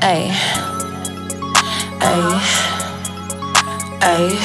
Ay, ay, ay,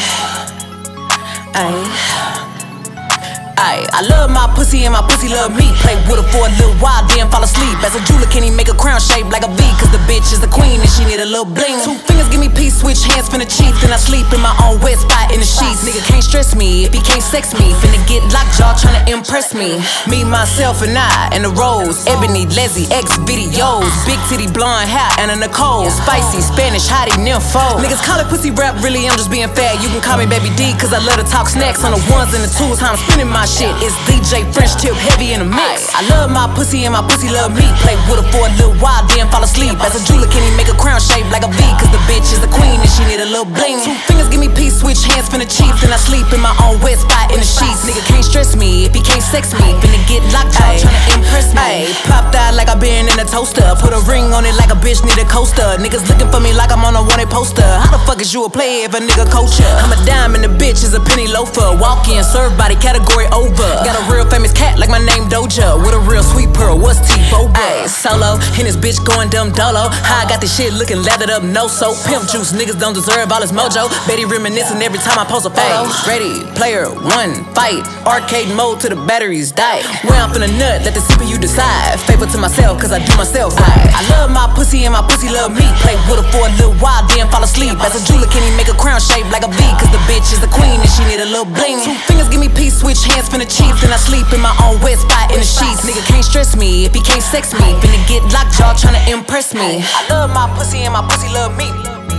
ay. I love my pussy and my pussy love me. Play with her for a little while, then fall asleep. As a jeweler, can he make a crown shape like a V? Cause the bitch is the queen and she need a little bling. 2 fingers give me peace, switch hands, finna cheat. Then I sleep in my own wet spot in the sheets. Nigga can't stress me if he can't sex me. Finna get lockjaw tryna impress me. Me, myself, and I, and the Rose. Ebony, Leslie, X videos. Big titty, blonde hair, and a Nicole. Spicy, Spanish, hottie, nympho. Niggas call it pussy rap, really I'm just being fat. You can call me Baby D, cause I love to talk snacks. On the ones and the twos, how I'm spinning my shit. It's DJ French tip heavy in the mix. I love my pussy and my pussy love me. Play with her for a little while, then fall asleep. As a jeweler, can he make a crown shape like a V? Cause the bitch is the queen and she need a little bling. 2 fingers give me peace, switch hands, finna cheat. Then I sleep in my own wet spot in the sheets. Nigga can't stress me if he can't sex me. Finna get lockjaw tryna impress me. Popped out like I been in a toaster. Put a ring on it like a bitch need a coaster. Niggas looking for me like I'm on a wanted poster. How the fuck is you a player if a nigga coach ya? I'm a dime and the bitch is a penny loafer. Walk in, serve body, category over. Got a real famous cat like my name Doja. With a real sweet pearl, what's T-Boba? Solo, and this bitch going dumb dolo. How I got this shit looking lathered up, no soap. Pimp juice, niggas don't deserve all this mojo. Betty reminiscing every time I post a photo. Ready, player, one, fight. Arcade mode to the batteries die. Where I'm finna nut, let the CPU decide. Favor to myself, cause I do myself right. I love my pussy and my pussy love me. Play with her for a little while, then fall asleep. As a jeweler, can he make a crown shape like a V? Cause the bitch is the queen and she need a little bling. 2 fingers give me peace, switch hands, finna cheat. Then I sleep in my own wet spot in the sheets. Nigga can't stress me if he can't sex me. Finna get lockjaw tryna impress me. I love my pussy and my pussy love me.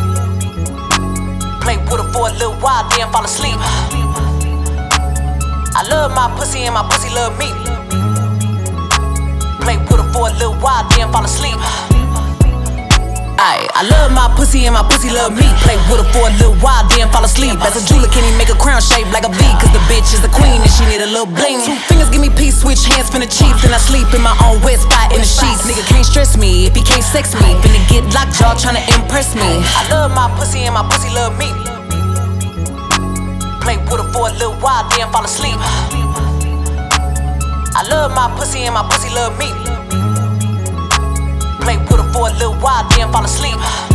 Play with her for a little while, then fall asleep. I love my pussy and my pussy love me. Play with her for a little while, then fall asleep. I love my pussy and my pussy love me. Play with her for a little while, then fall asleep. As a jeweler, can he make a crown shape like a V? Cause the bitch is the queen and she need a little bling. 2 fingers give me peace, switch hands, finna cheat. Then I sleep in my own wet spot in the sheets. Nigga can't stress me if he can't sex me. Finna get lockjaw tryna impress me. I love my pussy and my pussy love me. Play with her for a little while, then fall asleep. I love my pussy and my pussy love me. Play with her for a little while, then fall asleep.